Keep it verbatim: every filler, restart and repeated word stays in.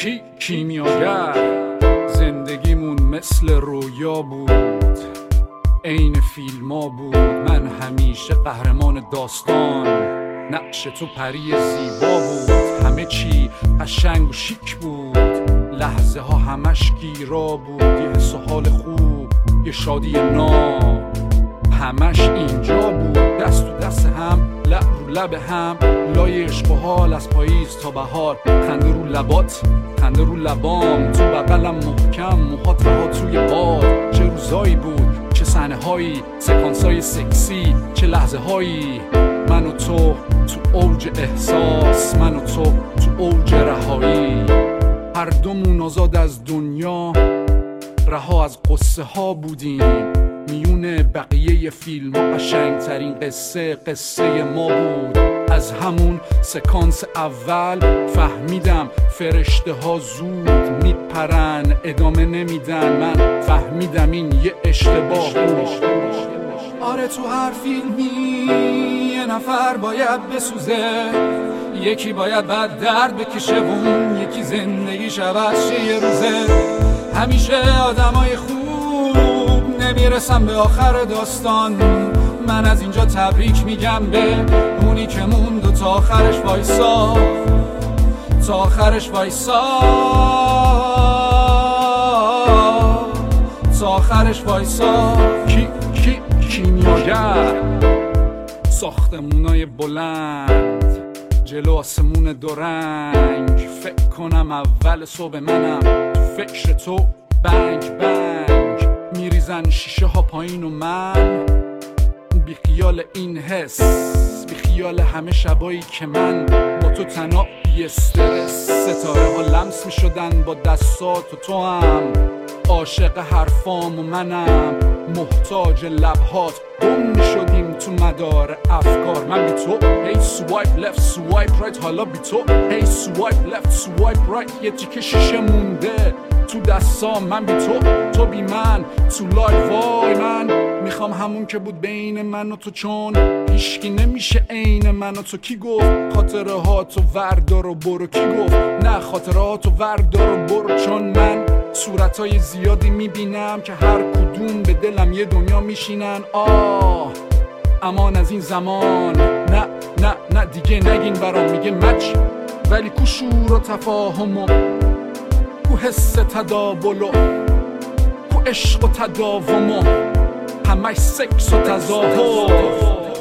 کی کیمیاگر. زندگیمون مثل رویا بود، عین فیلما بود. من همیشه قهرمان داستان، نقش تو پری زیبا بود. همه چی قشنگ و شیک بود، لحظه ها همش گیرا بود. یه حس و حال خوب، یه شادی ناب، همش اینجا بود. دست تو دست هم، لب رو لب هم، لای عشق و حال از پاییز تا بهار. خنده رو لبات، خنده رو لبام، تو بغلم محکم، موهات رها توی باد. چه روزایی بود، چه صحنه هایی، سکانس های سکسی، چه لحظه هایی. من و تو تو اوج احساس، من و تو تو اوج رهایی. هر دومون آزاد از دنیا، رها از قصه ها بودیم. میون بقیه فیلم ها قشنگترین قصه قصه ما بود. از همون سکانس اول فهمیدم فرشته ها زود میپرن، ادامه نمیدن. من فهمیدم این یه اشتباه بود. آره تو هر فیلمی یه نفر باید بسوزه، یکی باید بعد درد بکشه و اون یکی زندگیش عوض شه یه روزه. همیشه آدمای خوب نمیرسن به آخر داستان. من از اینجا تبریک میگم به اونی که موند و تا آخرش وایسا، تا آخرش وایسا، تا آخرش وایسا. کی کی کیمیاگر. ساختمونای بلند جلو آسمون دو رنگ، فکر کنم اول صبح منم تو فکر تو. بنگ بنگ میریزن شیشه ها پایین و من بی خیال این حس، بی خیال همه شبایی که من با تو تنها بی استرس. ستاره ها لمس می شدن با دستات و تو هم عاشق حرفام و منم محتاج لبهات. گم می شدیم تو مدار افکار. من بی تو هی سوایپ لفت سوایپ رایت، حالا بی تو هی سوایپ لفت سوایپ رایت. یه تیکه شیشه مونده تو دستام. من بی تو، تو بی من، تو لایف. وای من میخوام همون که بود بین من و تو، چون هیچکی نمیشه عین من و تو. کی گفت خاطره ها تو وردار و برو؟ کی گفت نه خاطره ها تو وردار و برو؟ چون من صورتهای زیادی میبینم که هر کدوم به دلم یه دنیا میشینن. آه امان از این زمان، نه نه نه دیگه نگین برام. میگه مچ ولی کو شور و تفاهم و کو حس تداول و کو عشق و تداوم و همش سکس و تظاهر.